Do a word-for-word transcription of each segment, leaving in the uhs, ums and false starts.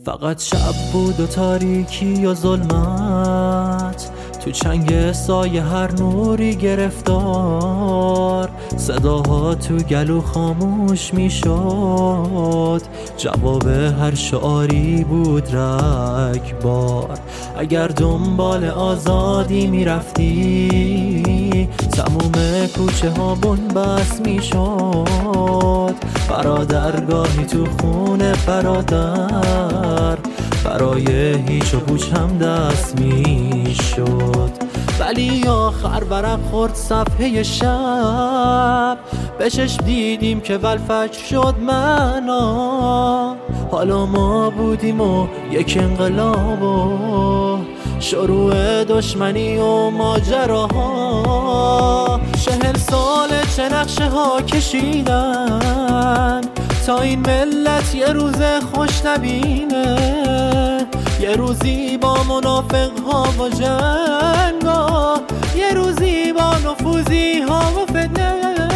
فقط شب بود و تاریکی و ظلمت، تو چنگ سایه هر نوری گرفتار. صداها تو گلو خاموش می شد، جواب هر شعاری بود رگبار. اگر دنبال آزادی می رفتی، تموم کوچه ها بن‌بست می شد. برادرگاهی تو خونه برادر، برای هیچ و پوچ هم دست می شد. ولی آخر ورق خورد صفحه شب، به چشم دیدیم که والفجر شد معنا. حالا ما بودیم و یک انقلاب و شروع دشمنی و ماجراها. چهل سال چه نقشه ها کشیدن تا این ملت یه روز خوش نبینه. یه روزی با منافق ها و جنگا، یه روزی با نفوذی ها و فتنه.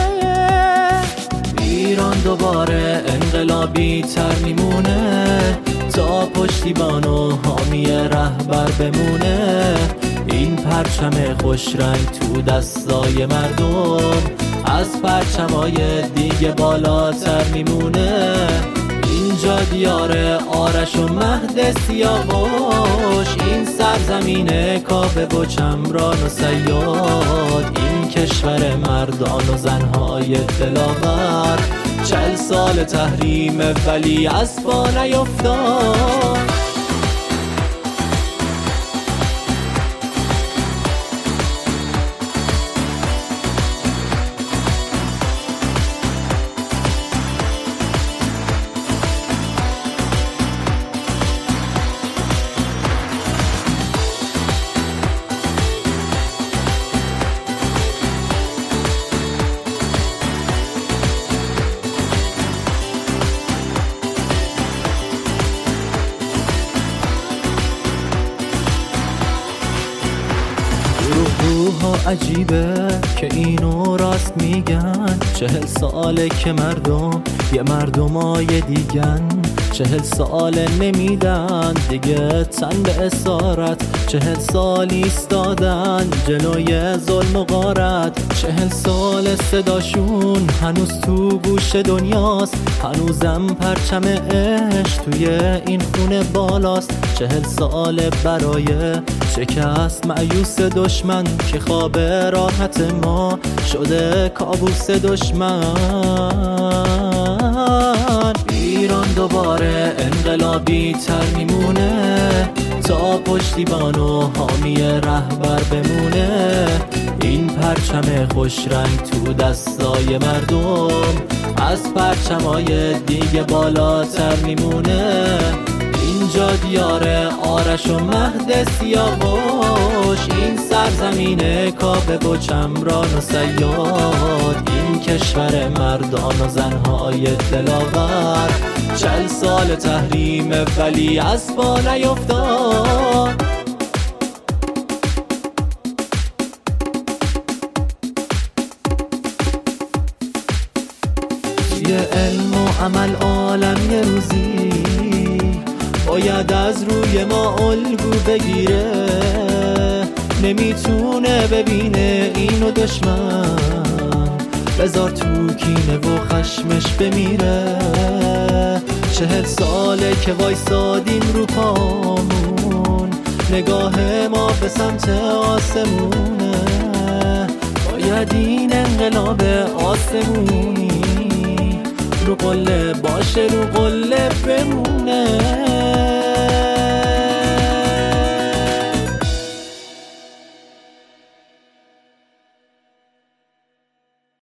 ایران دوباره انقلابی تر میمونه، تا پشتیبان و حامی رهبر بمونه. این پرچم خوش رنگ تو دستای مردم، از پرچمای دیگه بالاتر میمونه. اینجا دیار آرش و مهد سیاوش، این سرزمین کاوه و چمران و صیاد. این کشور مردان و زنهای دلاور، چهل سال تحریم ولی از پا نیفتاد. روحا عجیبه که اینو راست میگن، چهل ساله که مردم یه مردمای دیگن. چهل ساله نمیدن دیگه تن به اسارت، چهل سال ایستادن جلوی ظلم و غارت. چهل سال صداشون هنوز تو گوش دنیاست، هنوزم پرچم عشق توی این خونه بالاست. چهل سال برای شکست مایوس دشمن، که خواب راحت ما شده کابوس دشمن. ایران دوباره انقلابی تر میمونه، تا پشتیبان و حامی رهبر بمونه. این پرچم خوش رنگ تو دستای مردم، از پرچمای دیگه بالاتر میمونه. اینجا دیار آرش و مهد سیاوش، این سرزمین کاوه و چمران و صیاد. این کشور مردان و زنهای دلاور، چهل سال تحریم ولی از پا نیفتاد. توی علم و عمل عالم یه روزی باید از روی ما الگو بگیره. نمیتونه ببینه اینو دشمن، بذار تو کینه و خشمش بمیره. چهل ساله که وایسادیم رو پامون، نگاه ما به سمت آسمونه. باید این انقلاب آسمونی رو قله باشه، رو قله بمونه.